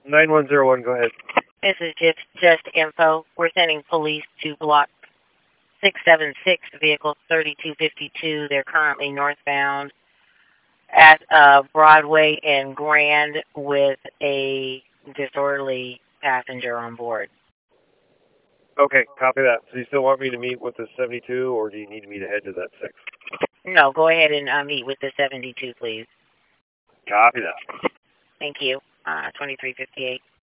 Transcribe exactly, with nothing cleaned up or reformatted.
nine one zero one, go ahead. This is just, just info. We're sending police to block six seven six, vehicle thirty-two fifty-two. They're currently northbound at uh, Broadway and Grand with a disorderly passenger on board. Okay, copy that. So you still want me to meet with the seventy-two, or do you need me to head to that six? No, go ahead and uh, meet with the seventy-two, please. Copy that. Thank you. Uh, twenty-three fifty-eight.